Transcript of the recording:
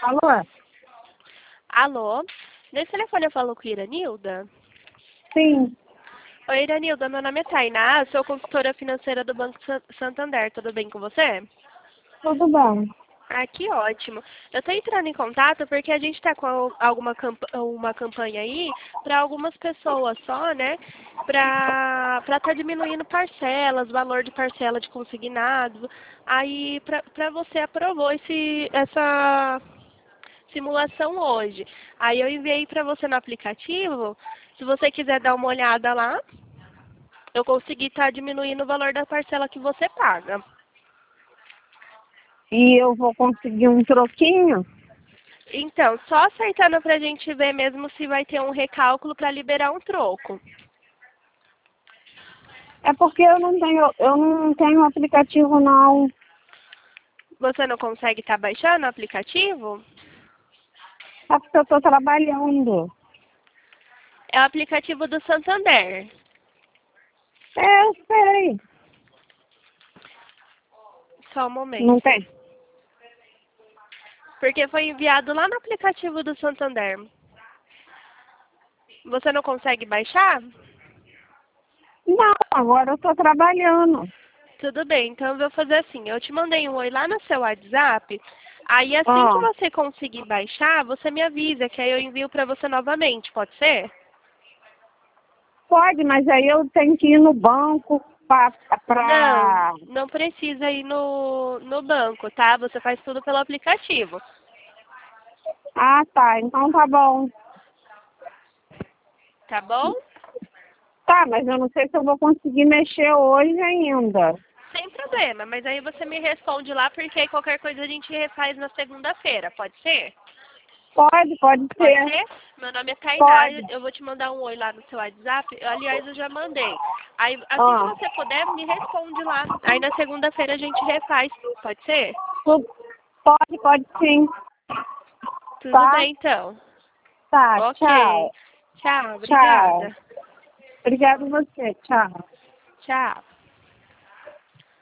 Alô? Alô? Nesse telefone eu falo com a Iranilda? Sim, Oi, Iranilda, meu nome é Tainá, sou consultora financeira do Banco Santander, tudo bem com você? tudo bem. Ah, que ótimo. Eu estou entrando em contato porque a gente está com uma campanha aí para algumas pessoas só, né? Para estar diminuindo parcelas, valor de parcela de consignado. Aí, para você aprovou essa simulação hoje. Aí eu enviei para você no aplicativo. Se você quiser dar uma olhada lá, eu consegui estar diminuindo o valor da parcela que você paga. E eu vou conseguir um troquinho? Então, só acertando para a gente ver mesmo se vai ter um recálculo para liberar um troco. É porque eu não tenho aplicativo não. Você não consegue estar baixando o aplicativo? É porque eu estou trabalhando. É o aplicativo do Santander. É, eu sei. Só um Não momento. tem? Porque foi enviado lá no aplicativo do Santander. Você não consegue baixar? Não, agora eu estou trabalhando. Tudo bem, então eu vou fazer assim. Eu te mandei um oi lá no seu WhatsApp. Aí assim que Ah, você conseguir baixar, você me avisa, que aí eu envio para você novamente, pode ser? pode, mas aí eu tenho que ir no banco Não, pra... não precisa ir no banco, tá? Você faz tudo pelo aplicativo, Ah, tá. Então tá bom. tá bom? Tá, mas eu não sei se eu vou conseguir mexer hoje ainda. Sem problema, mas aí você me responde lá, porque aí qualquer coisa a gente refaz na segunda-feira, pode ser? Pode Pode ser. ser? Meu nome é Tainá, Pode. eu vou te mandar um oi lá no seu WhatsApp. Aliás, eu já mandei. Aí, assim que Ah, você puder, me responde lá. Aí na segunda-feira a gente refaz, pode ser? pode sim. Tudo Tá? bem, então. Tá, Ok. tchau. Tchau, Tchau. obrigada. Obrigada a você. Tchau. Tchau.